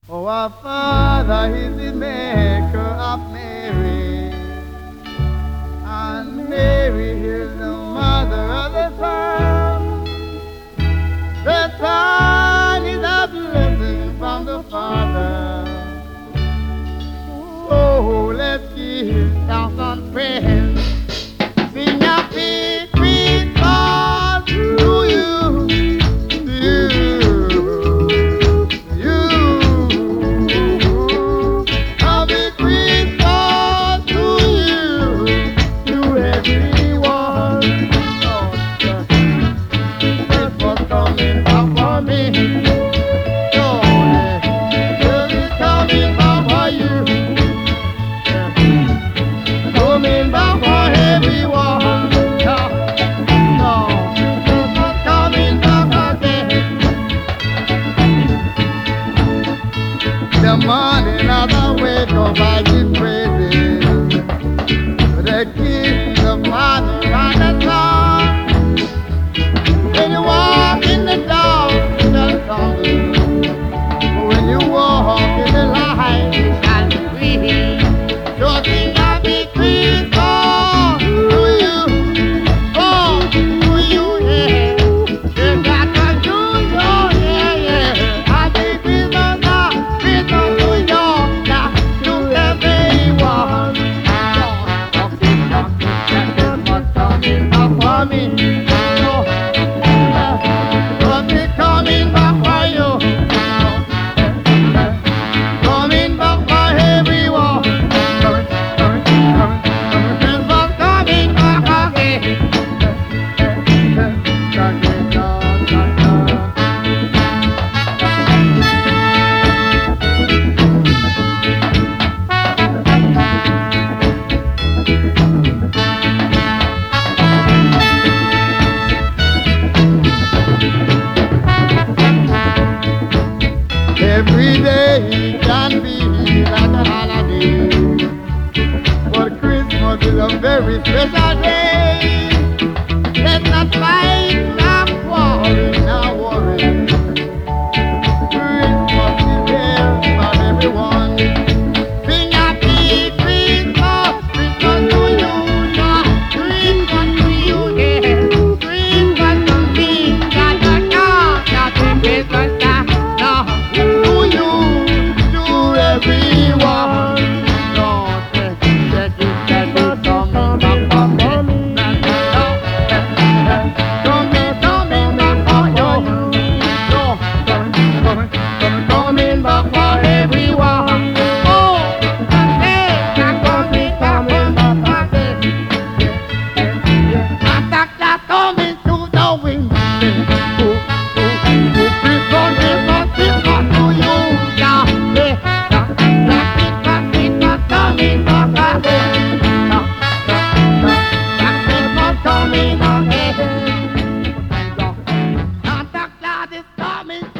Oh, our Father is the maker of Mary, and Mary is the mother of the Son. The Son is a blessing from the Father. So let's give thanks and praise. Sing happy Christmas to you, to you. Happy Christmas to you, to everyone. Christmas coming back for me. It's coming back for you. Coming back for everyone. Christmas coming back again. The morning as I wake up, I give praises. The kiss, the Father and the Son. When you walk in the dark, you shall stumble. But when you walk in the light, you shall be free. So sing happy Christmas to you. Oh, to you, yeah. You got to do your, yeah, yeah. Happy Christmas, Christmas to you, yeah, to everyone. Christmas coming back for me. Coming back for you. Coming back for everyone. Christmas coming back again. Every day can be like a holiday, but Christmas is a very special day. Let's not fight, not quarrel, not worry. Christmas is here for everyone. Sing happy Christmas, Christmas to you, yeah. Christmas to you, yeah. Christmas to me, da da da, da da Christmas, da da. To you, to everyone. Lord, that you said will come back for me. Coming back for you. Coming back for everyone. Oh, hey, coming back for me. Attack coming to the wind. Christmas to you, yeah. Christmas coming back again. Christmas coming again. Santa Claus is coming.